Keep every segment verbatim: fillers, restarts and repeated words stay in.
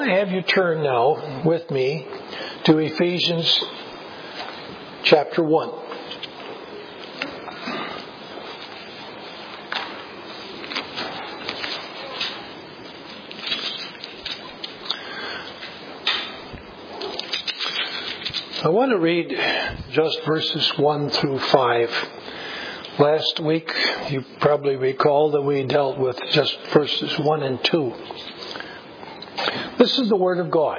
I have you turn now with me to Ephesians chapter one. I want to read just verses one through five. Last week, you probably recall that we dealt with just verses one and two. This is the Word of God.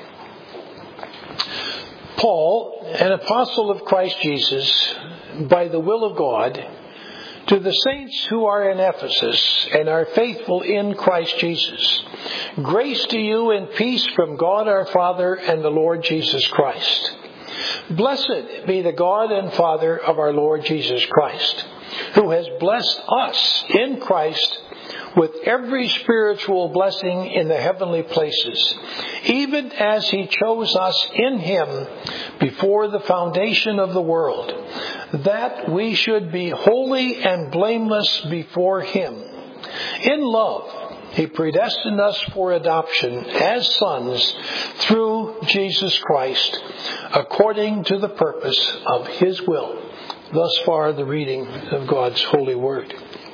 Paul, an apostle of Christ Jesus, by the will of God, to the saints who are in Ephesus and are faithful in Christ Jesus. Grace to you and peace from God our Father and the Lord Jesus Christ. Blessed be the God and Father of our Lord Jesus Christ, who has blessed us in Christ with every spiritual blessing in the heavenly places, even as He chose us in Him before the foundation of the world, that we should be holy and blameless before Him. In love, He predestined us for adoption as sons through Jesus Christ, according to the purpose of His will. Thus far, the reading of God's holy word.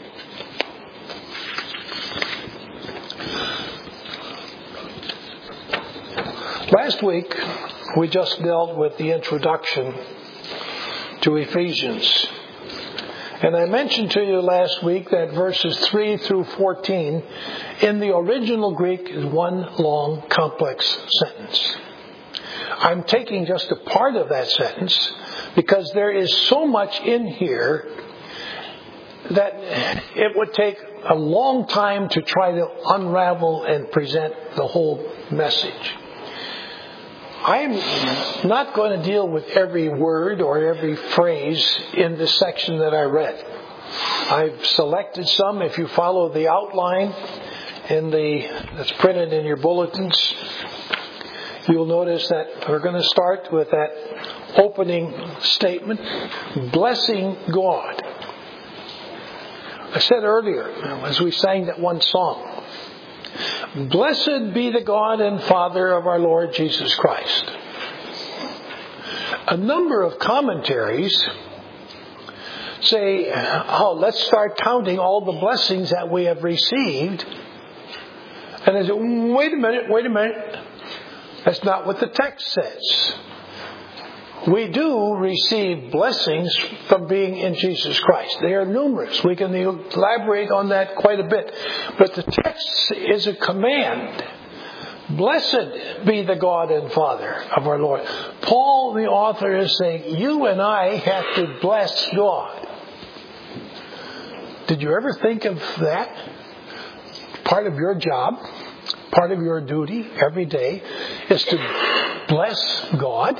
Last week, we just dealt with the introduction to Ephesians. And I mentioned to you last week that verses three through fourteen in the original Greek is one long, complex sentence. I'm taking just a part of that sentence because there is so much in here that it would take a long time to try to unravel and present the whole message. I'm not going to deal with every word or every phrase in the section that I read. I've selected some. If you follow the outline in the that's printed in your bulletins, you'll notice that we're going to start with that opening statement, blessing God. I said earlier, as we sang that one song, blessed be the God and Father of our Lord Jesus Christ. A number of commentaries say, oh, let's start counting all the blessings that we have received. And they say, wait a minute, wait a minute. That's not what the text says. We do receive blessings from being in Jesus Christ. They are numerous. We can elaborate on that quite a bit. But the text is a command. Blessed be the God and Father of our Lord. Paul, the author, is saying, you and I have to bless God. Did you ever think of that? Part of your job, part of your duty every day is to bless God.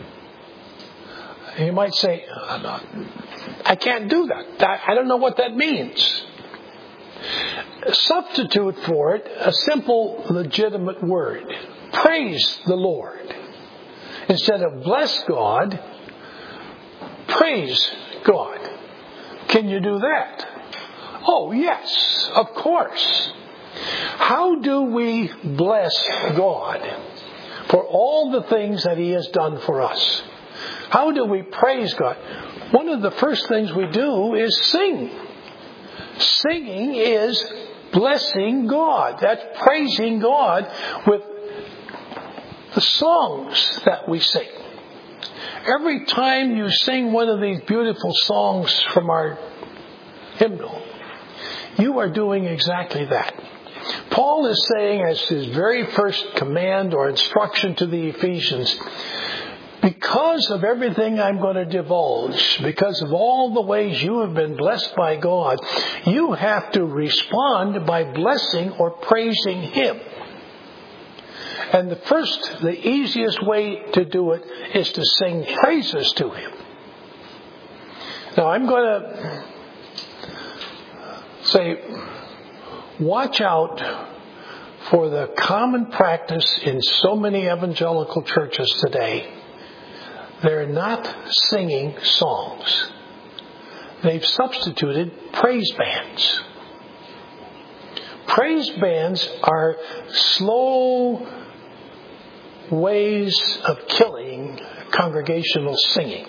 You might say, I can't do that. I don't know what that means. Substitute for it a simple, legitimate word. Praise the Lord. Instead of bless God, praise God. Can you do that? Oh, yes, of course. How do we bless God for all the things that He has done for us? How do we praise God? One of the first things we do is sing. Singing is blessing God. That's praising God with the songs that we sing. Every time you sing one of these beautiful songs from our hymnal, you are doing exactly that. Paul is saying as his very first command or instruction to the Ephesians, because of everything I'm going to divulge, because of all the ways you have been blessed by God, you have to respond by blessing or praising Him. And the first, the easiest way to do it is to sing praises to Him. Now I'm going to say, watch out for the common practice in so many evangelical churches today. They're not singing songs. They've substituted praise bands. Praise bands are slow ways of killing congregational singing.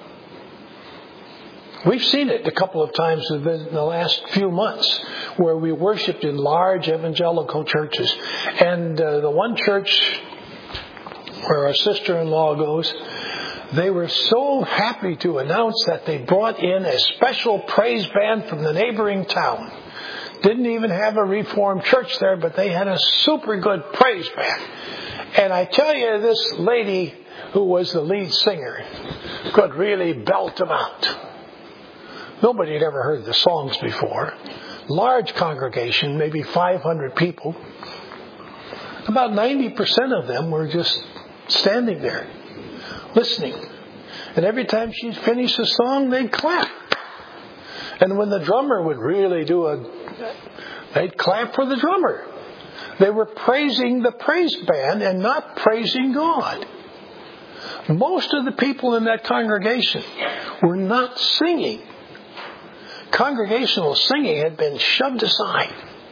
We've seen it a couple of times in the last few months where we worshiped in large evangelical churches. And uh, the one church where our sister-in-law goes, they were so happy to announce that they brought in a special praise band from the neighboring town. Didn't even have a Reformed church there, but they had a super good praise band. And I tell you, this lady who was the lead singer could really belt them out. Nobody had ever heard the songs before. Large congregation, maybe five hundred people. About ninety percent of them were just standing there, listening. And every time she'd finish a song, they'd clap. And when the drummer would really do a, they'd clap for the drummer. They were praising the praise band and not praising God. Most of the people in that congregation were not singing. Congregational singing had been shoved aside.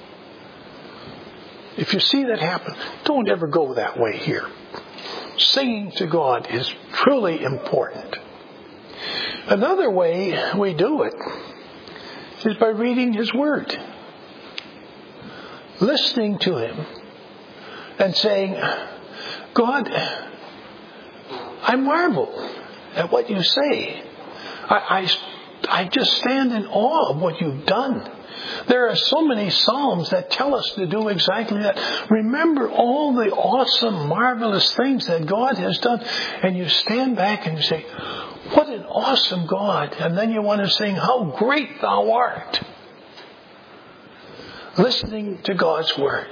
If you see that happen, don't ever go that way here. Singing to God is truly important. Another way we do it is by reading His Word. Listening to Him and saying, God, I marvel at what you say. I, I, I just stand in awe of what you've done. There are so many Psalms that tell us to do exactly that. Remember all the awesome, marvelous things that God has done. And you stand back and you say, what an awesome God. And then you want to sing, how great thou art. Listening to God's Word.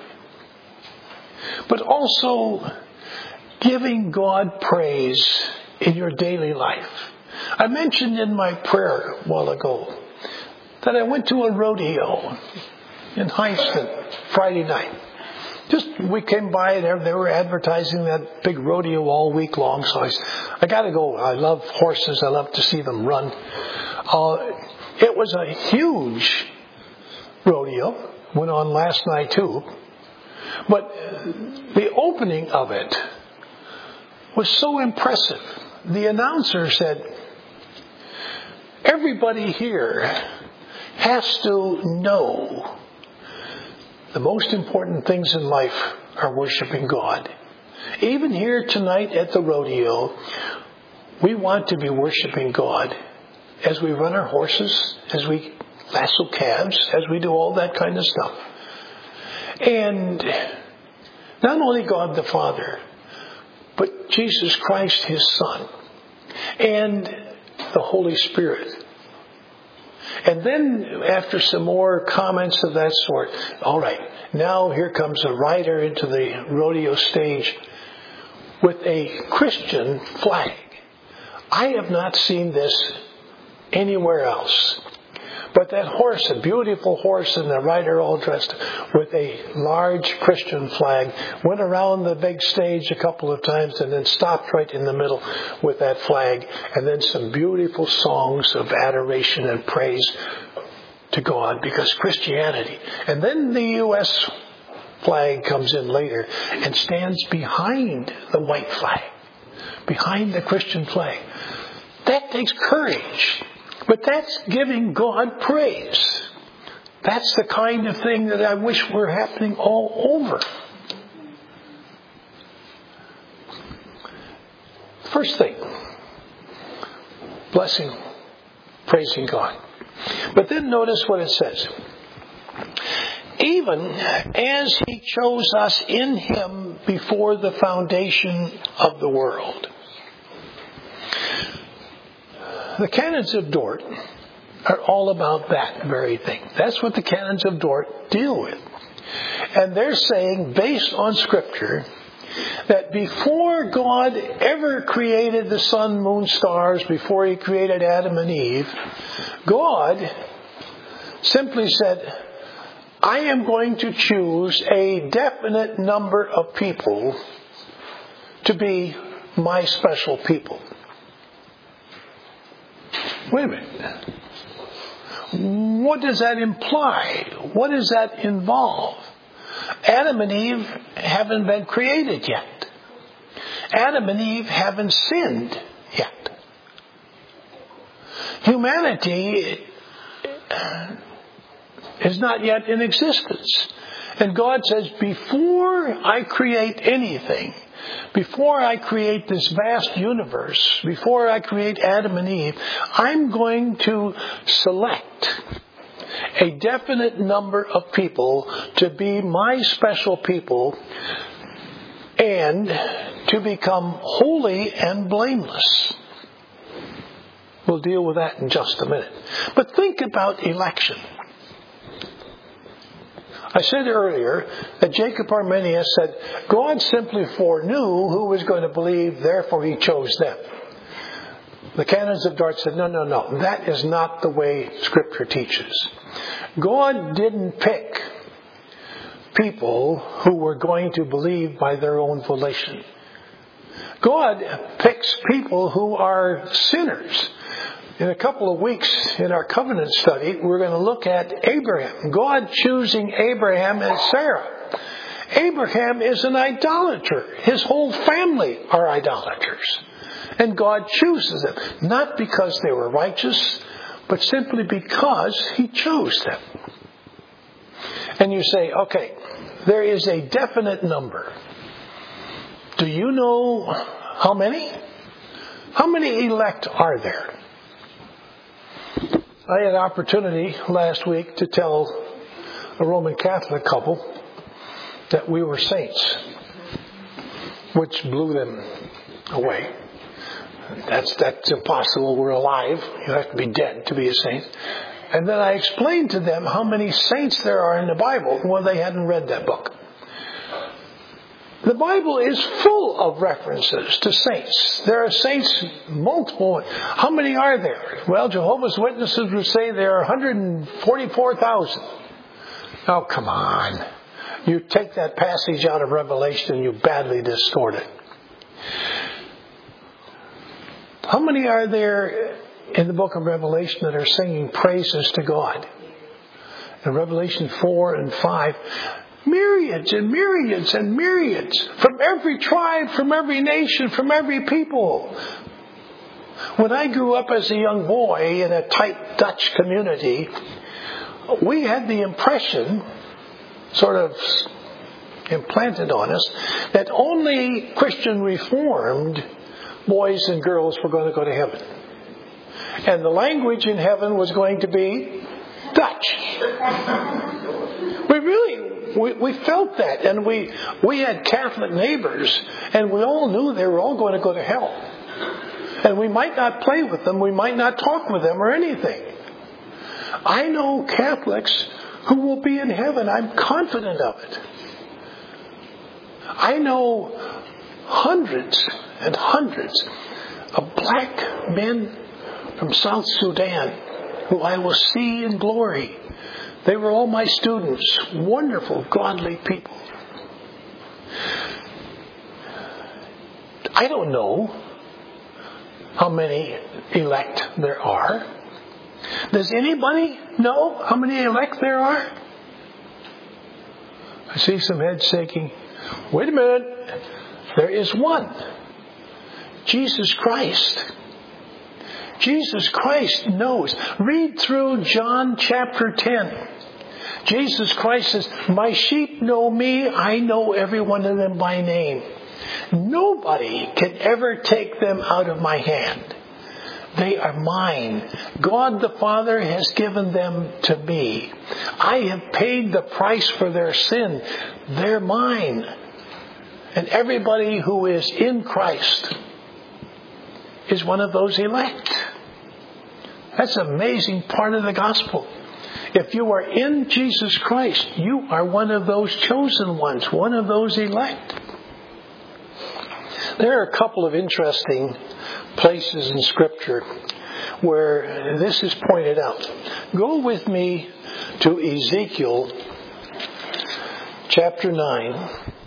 But also giving God praise in your daily life. I mentioned in my prayer a while ago that I went to a rodeo in Heiston Friday night. Just, we came by and they were advertising that big rodeo all week long, so I, I got to go. I love horses. I love to see them run. Uh, it was a huge rodeo. Went on last night too. But the opening of it was so impressive. The announcer said, everybody here has to know the most important things in life are worshiping God. Even here tonight at the rodeo, we want to be worshiping God as we run our horses, as we lasso calves, as we do all that kind of stuff. And not only God the Father, but Jesus Christ, His Son, and the Holy Spirit. And then after some more comments of that sort, all right, now here comes a rider into the rodeo stage with a Christian flag. I have not seen this anywhere else. But that horse, a beautiful horse, and the rider all dressed with a large Christian flag, went around the big stage a couple of times and then stopped right in the middle with that flag. And then some beautiful songs of adoration and praise to God, because Christianity. And then the U S flag comes in later and stands behind the white flag, behind the Christian flag. That takes courage. But that's giving God praise. That's the kind of thing that I wish were happening all over. First thing, blessing, praising God. But then notice what it says. Even as He chose us in Him before the foundation of the world. The Canons of Dort are all about that very thing. That's what the Canons of Dort deal with. And they're saying, based on Scripture, that before God ever created the sun, moon, stars, before He created Adam and Eve, God simply said, I am going to choose a definite number of people to be my special people. Wait a minute. What does that imply? What does that involve? Adam and Eve haven't been created yet. Adam and Eve haven't sinned yet. Humanity is not yet in existence. And God says, before I create anything, before I create this vast universe, before I create Adam and Eve, I'm going to select a definite number of people to be my special people and to become holy and blameless. We'll deal with that in just a minute. But think about election. I said earlier that Jacob Arminius said, God simply foreknew who was going to believe, therefore he chose them. The canons of Dort said, no, no, no, that is not the way Scripture teaches. God didn't pick people who were going to believe by their own volition. God picks people who are sinners. In a couple of weeks in our covenant study, we're going to look at Abraham. God choosing Abraham and Sarah. Abraham is an idolater. His whole family are idolaters. And God chooses them. Not because they were righteous, but simply because He chose them. And you say, okay, there is a definite number. Do you know how many? How many elect are there? I had an opportunity last week to tell a Roman Catholic couple that we were saints, which blew them away. That's that's impossible. We're alive. You have to be dead to be a saint. And then I explained to them how many saints there are in the Bible. Well, they hadn't read that book. The Bible is full of references to saints. There are saints, multiple. How many are there? Well, Jehovah's Witnesses would say there are one hundred forty-four thousand. Oh, come on. You take that passage out of Revelation and you badly distort it. How many are there in the book of Revelation that are singing praises to God? In Revelation four and five, myriads and myriads and myriads from every tribe, from every nation, from every people. When I grew up as a young boy in a tight Dutch community, we had the impression, sort of implanted on us, that only Christian Reformed boys and girls were going to go to heaven. And the language in heaven was going to be Dutch. We really... We, we felt that, and we we had Catholic neighbors, and we all knew they were all going to go to hell. And we might not play with them, we might not talk with them or anything. I know Catholics who will be in heaven. I'm confident of it. I know hundreds and hundreds of black men from South Sudan who I will see in glory. They were all my students, wonderful, godly people. I don't know how many elect there are. Does anybody know how many elect there are? I see some heads shaking. Wait a minute. There is one. Jesus Christ. Jesus Christ knows. Read through John chapter ten. Jesus Christ says, my sheep know me, I know every one of them by name. Nobody can ever take them out of my hand. They are mine. God the Father has given them to me. I have paid the price for their sin. They're mine. And everybody who is in Christ is one of those elect. That's an amazing part of the gospel. If you are in Jesus Christ, you are one of those chosen ones, one of those elect. There are a couple of interesting places in Scripture where this is pointed out. Go with me to Ezekiel chapter nine.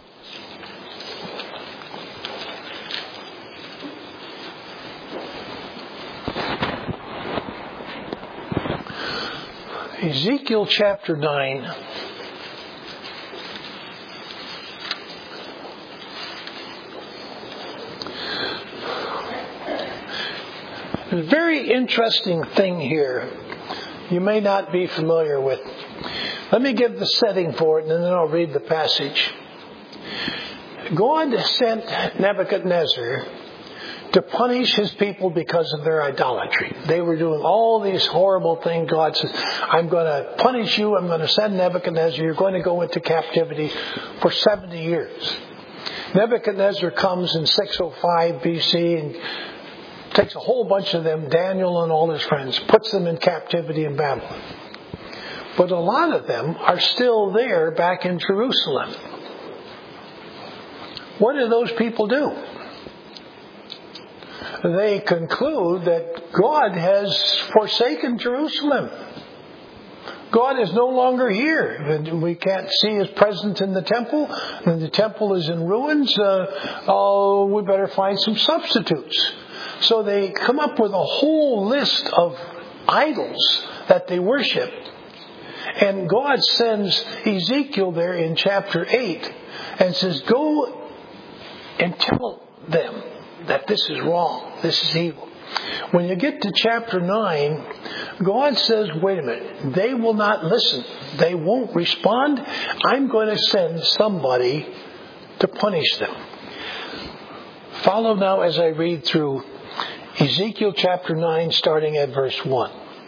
Ezekiel chapter nine. A very interesting thing here you may not be familiar with. Let me give the setting for it, and then I'll read the passage. God sent Nebuchadnezzar to punish his people because of their idolatry. They were doing all these horrible things. God says, I'm going to punish you. I'm going to send Nebuchadnezzar. You're going to go into captivity for seventy years. Nebuchadnezzar comes in six oh five B C and takes a whole bunch of them, Daniel and all his friends, puts them in captivity in Babylon. But a lot of them are still there back in Jerusalem. What do those people do? They conclude that God has forsaken Jerusalem. God is no longer here. We can't see His presence in the temple. And the temple is in ruins. Uh, oh, we better find some substitutes. So they come up with a whole list of idols that they worship. And God sends Ezekiel there in chapter eight and says, go and tell them that this is wrong. This is evil. When you get to chapter nine, God says, wait a minute, they will not listen. They won't respond. I'm going to send somebody to punish them. Follow now as I read through Ezekiel chapter nine, starting at verse one.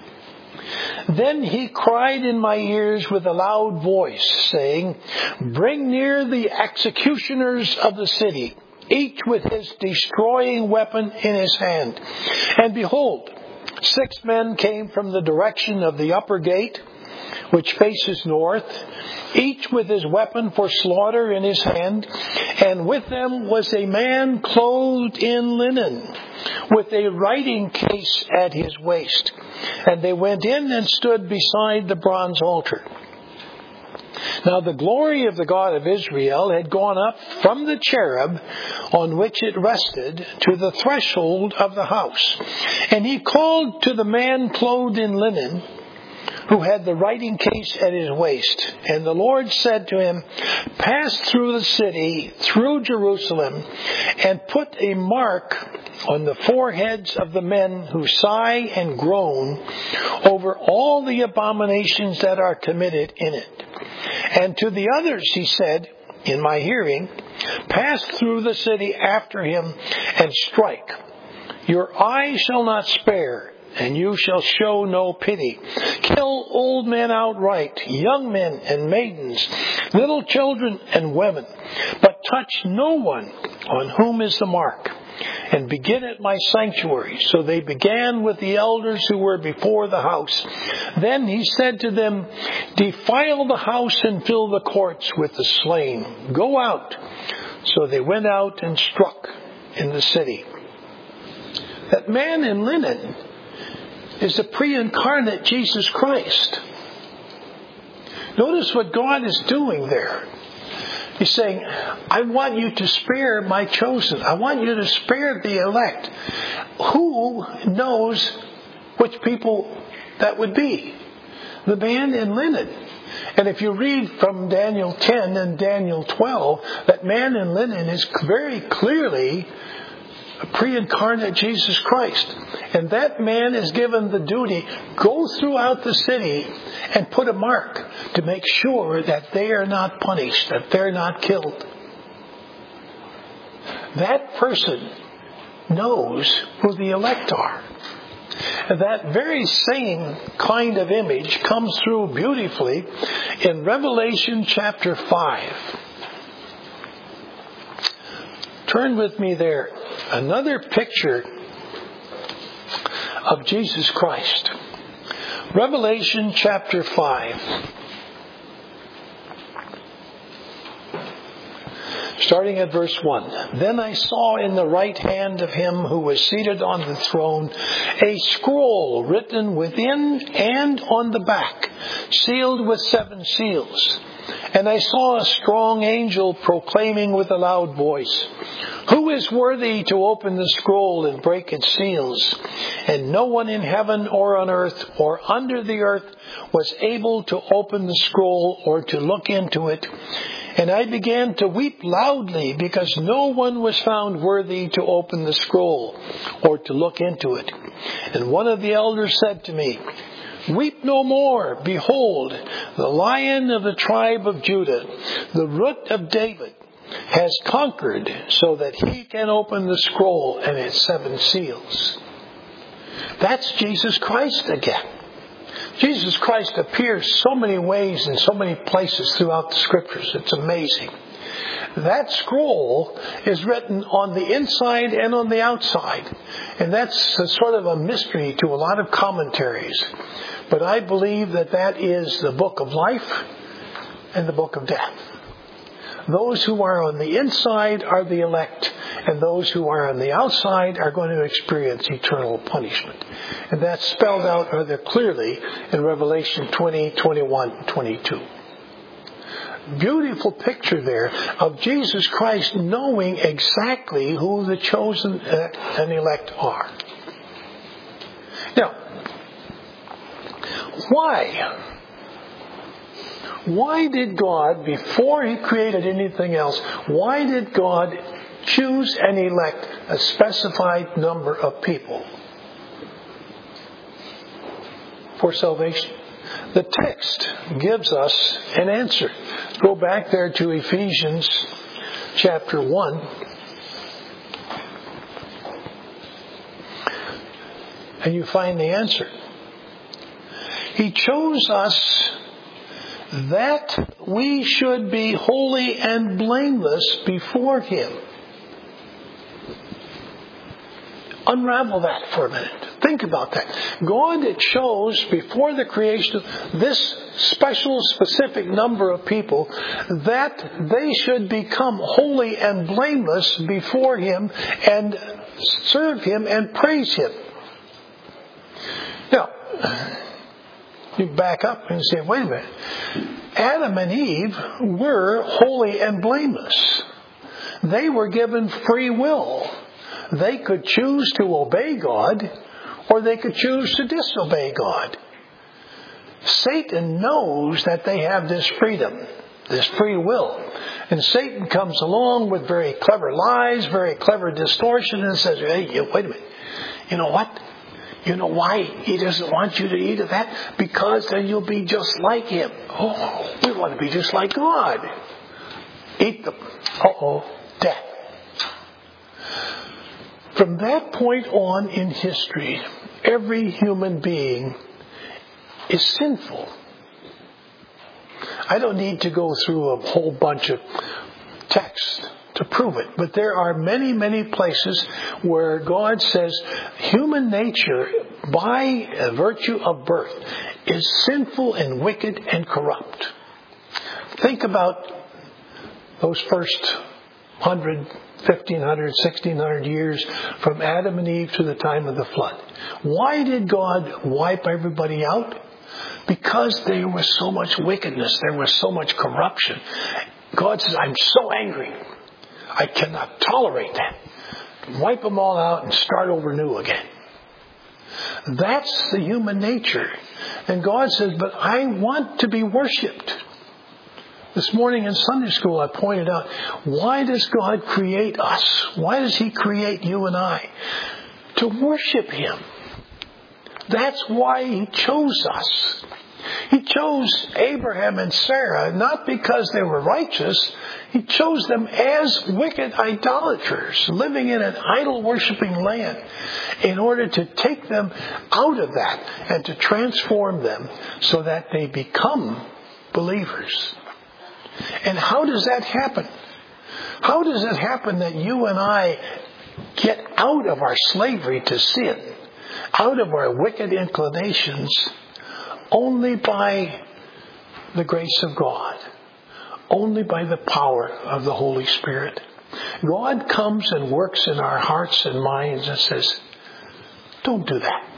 Then he cried in my ears with a loud voice, saying, bring near the executioners of the city, each with his destroying weapon in his hand. And behold, six men came from the direction of the upper gate, which faces north, each with his weapon for slaughter in his hand. And with them was a man clothed in linen, with a writing case at his waist. And they went in and stood beside the bronze altar. Now the glory of the God of Israel had gone up from the cherub on which it rested to the threshold of the house. And he called to the man clothed in linen, who had the writing case at his waist. And the Lord said to him, pass through the city, through Jerusalem, and put a mark on the foreheads of the men who sigh and groan over all the abominations that are committed in it. And to the others he said, in my hearing, pass through the city after him and strike. Your eye shall not spare, and you shall show no pity. Kill old men outright, young men and maidens, little children and women, but touch no one on whom is the mark. And begin at my sanctuary. So they began with the elders who were before the house. Then he said to them, defile the house and fill the courts with the slain. Go out. So they went out and struck in the city. That man in linen is the pre-incarnate Jesus Christ. Notice what God is doing there. He's saying, I want you to spare my chosen. I want you to spare the elect. Who knows which people that would be? The man in linen. And if you read from Daniel ten and Daniel twelve, that man in linen is very clearly a pre-incarnate Jesus Christ. And that man is given the duty, go throughout the city and put a mark to make sure that they are not punished, that they're not killed. That person knows who the elect are. And that very same kind of image comes through beautifully in Revelation chapter five. Turn with me there. Another picture of Jesus Christ. Revelation chapter five. Starting at verse one. Then I saw in the right hand of him who was seated on the throne a scroll written within and on the back, sealed with seven seals. And I saw a strong angel proclaiming with a loud voice, who is worthy to open the scroll and break its seals? And no one in heaven or on earth or under the earth was able to open the scroll or to look into it. And I began to weep loudly because no one was found worthy to open the scroll or to look into it. And one of the elders said to me, "Weep no more. Behold, the Lion of the tribe of Judah, the Root of David, has conquered so that he can open the scroll and its seven seals." That's Jesus Christ again. Jesus Christ appears so many ways in so many places throughout the Scriptures. It's amazing. That scroll is written on the inside and on the outside. And that's a sort of a mystery to a lot of commentaries. But I believe that that is the book of life and the book of death. Those who are on the inside are the elect, and those who are on the outside are going to experience eternal punishment. And that's spelled out rather clearly in Revelation twenty, twenty-one, twenty-two. Beautiful picture there of Jesus Christ knowing exactly who the chosen and elect are. Now, why? Why did God, before He created anything else, why did God choose and elect a specified number of people for salvation? The text gives us an answer. Go back there to Ephesians chapter one. And you find the answer. He chose us that we should be holy and blameless before Him. Unravel that for a minute. Think about that. God chose before the creation this special, specific number of people that they should become holy and blameless before Him and serve Him and praise Him. Now, you back up and say, wait a minute. Adam and Eve were holy and blameless. They were given free will. They could choose to obey God, or they could choose to disobey God. Satan knows that they have this freedom, this free will. And Satan comes along with very clever lies, very clever distortion, and says, hey, wait a minute. You know what? You know why He doesn't want you to eat of that? Because then you'll be just like Him. Oh, we want to be just like God. Eat them. Uh-oh, death. From that point on in history, every human being is sinful. I don't need to go through a whole bunch of text to prove it, but there are many, many places where God says human nature, by virtue of birth, is sinful and wicked and corrupt. Think about those first hundred, fifteen hundred, sixteen hundred years from Adam and Eve to the time of the flood. Why did God wipe everybody out? Because there was so much wickedness. There was so much corruption. God says, I'm so angry. I cannot tolerate that. Wipe them all out and start over new again. That's the human nature. And God says, but I want to be worshipped. This morning in Sunday school I pointed out, why does God create us? Why does He create you and I? To worship Him. That's why He chose us. He chose Abraham and Sarah not because they were righteous. He chose them as wicked idolaters living in an idol-worshipping land in order to take them out of that and to transform them so that they become believers. And how does that happen? How does it happen that you and I get out of our slavery to sin, out of our wicked inclinations, only by the grace of God, only by the power of the Holy Spirit? God comes and works in our hearts and minds and says, don't do that.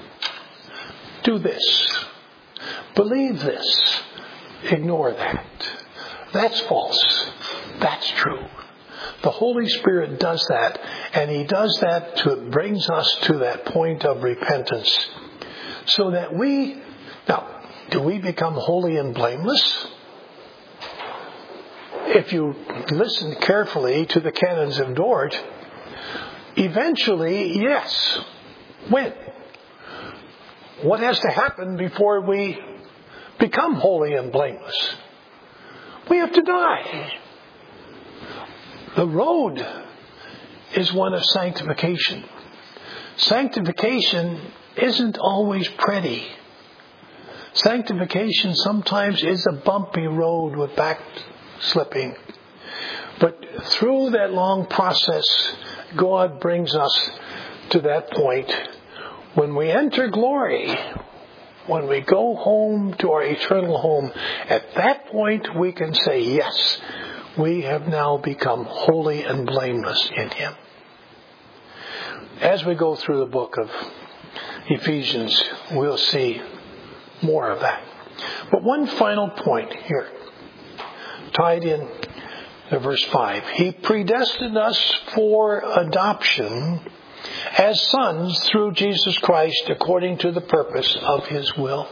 Do this. Believe this. Ignore that. That's false. That's true. The Holy Spirit does that, and He does that to brings us to that point of repentance so that we, now, do we become holy and blameless? if you listen carefully to the canons of Dort, eventually, yes. When? What has to happen before we become holy and blameless? We have to die. The road is one of sanctification. Sanctification isn't always pretty. Sanctification sometimes is a bumpy road with backslipping. But through that long process, God brings us to that point when we enter glory, when we go home to our eternal home. At that point we can say, yes, we have now become holy and blameless in Him. As we go through the book of Ephesians, we'll see more of that. But one final point here, tied in to verse five. He predestined us for adoption as sons through Jesus Christ according to the purpose of His will.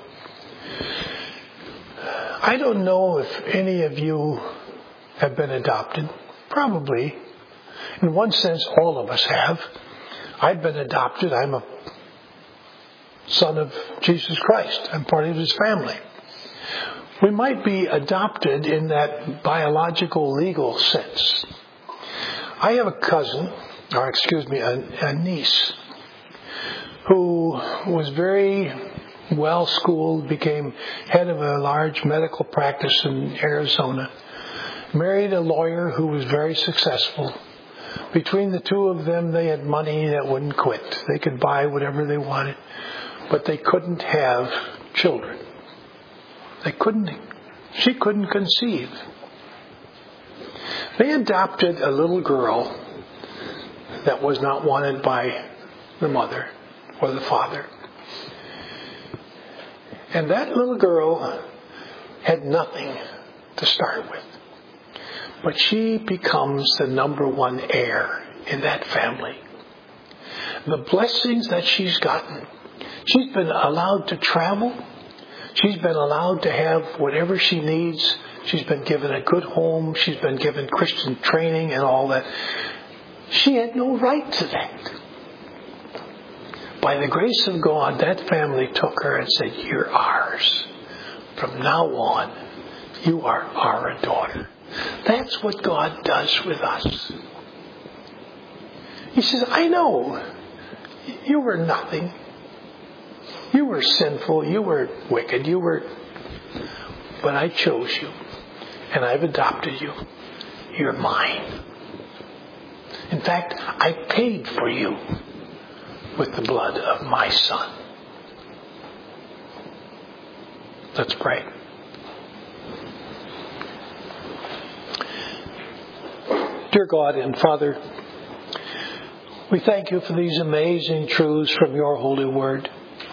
I don't know if any of you have been adopted. Probably. In one sense, all of us have. I've been adopted. I'm a son of Jesus Christ. I'm part of His family. We might be adopted in that biological, legal sense. I have a cousin, or excuse me, a, a niece, who was very well schooled, became head of a large medical practice in Arizona, married a lawyer who was very successful. Between the two of them, they had money that wouldn't quit. They could buy whatever they wanted, but they couldn't have children. They couldn't, she couldn't conceive. They adopted a little girl that was not wanted by the mother or the father. And that little girl had nothing to start with. But she becomes the number one heir in that family. The blessings that she's gotten. She's been allowed to travel. She's been allowed to have whatever she needs. She's been given a good home. She's been given Christian training and all that. She had no right to that. By the grace of God, that family took her and said, "You're ours. From now on, you are our daughter." That's what God does with us. He says, "I know you were nothing. You were sinful. You were wicked. You were, but I chose you and I've adopted you. You're mine. In fact, I paid for you with the blood of my Son." Let's pray. Dear God and Father, we thank you for these amazing truths from your holy word.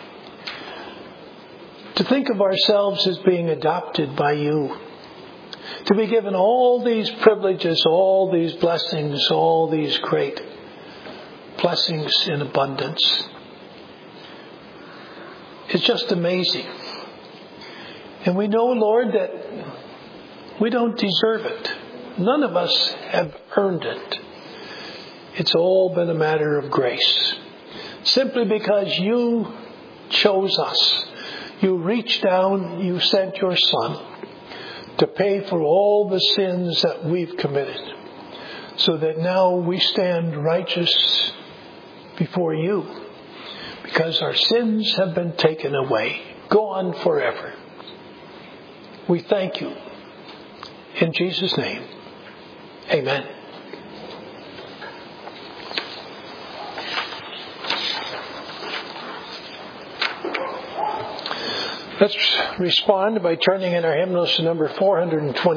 To think of ourselves as being adopted by you, to be given all these privileges, all these blessings, all these great blessings in abundance. It's just amazing. And we know, Lord, that we don't deserve it. None of us have earned it. It's all been a matter of grace. Simply because you chose us. You reached down, you sent your Son to pay for all the sins that we've committed, so that now we stand righteous before you, because our sins have been taken away, gone forever. We thank you. In Jesus' name, amen. Let's respond by turning in our hymnals to number four hundred twenty.